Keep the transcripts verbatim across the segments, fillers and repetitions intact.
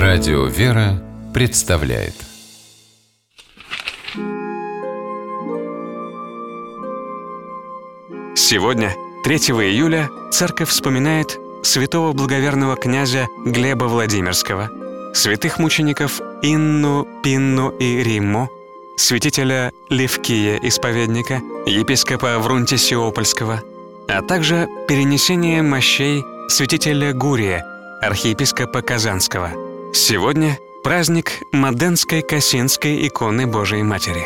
Радио «Вера» представляет. Сегодня, третьего июля, церковь вспоминает святого благоверного князя Глеба Владимирского, святых мучеников Инну, Пинну и Римму, святителя Левкия Исповедника, епископа Врунтисиопольского, а также перенесение мощей святителя Гурия, архиепископа Казанского. Сегодня праздник Маденской Кассинской иконы Божией Матери.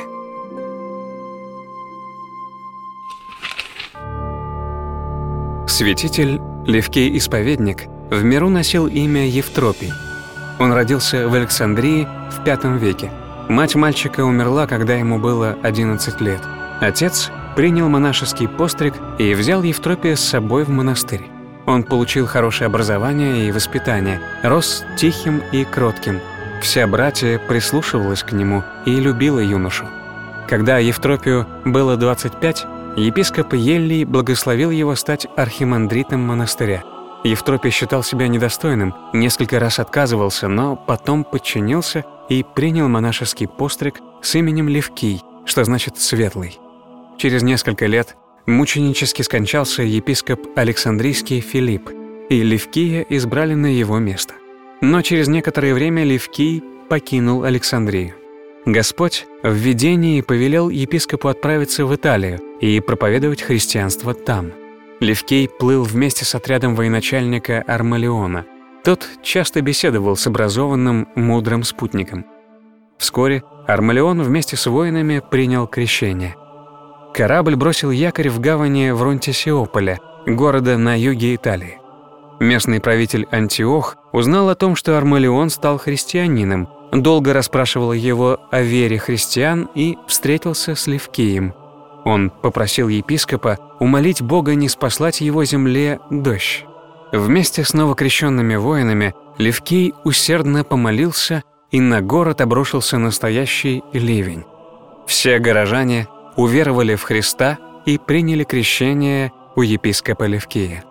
Святитель Левкий Исповедник в миру носил имя Евтропий. Он родился в Александрии в пятом веке. Мать мальчика умерла, когда ему было одиннадцать лет. Отец принял монашеский постриг и взял Евтропия с собой в монастырь. Он получил хорошее образование и воспитание, рос тихим и кротким. Вся братья прислушивалась к нему и любила юношу. Когда Евтропию было двадцать пять, епископ Еллий благословил его стать архимандритом монастыря. Евтропий считал себя недостойным, несколько раз отказывался, но потом подчинился и принял монашеский постриг с именем Левкий, что значит «светлый». Через несколько лет мученически скончался епископ Александрийский Филипп, и Левкия избрали на его место. Но через некоторое время Левкий покинул Александрию. Господь в видении повелел епископу отправиться в Италию и проповедовать христианство там. Левкий плыл вместе с отрядом военачальника Армалиона. Тот часто беседовал с образованным, мудрым спутником. Вскоре Армалион вместе с воинами принял крещение. Корабль бросил якорь в гавани Врунтисиополя, города на юге Италии. Местный правитель Антиох узнал о том, что Армалион стал христианином, долго расспрашивал его о вере христиан и встретился с Левкием. Он попросил епископа умолить Бога не спаслать его земле дождь. Вместе с новокрещенными воинами Левкий усердно помолился, и на город обрушился настоящий ливень. Все горожане уверовали в Христа и приняли крещение у епископа Левкия.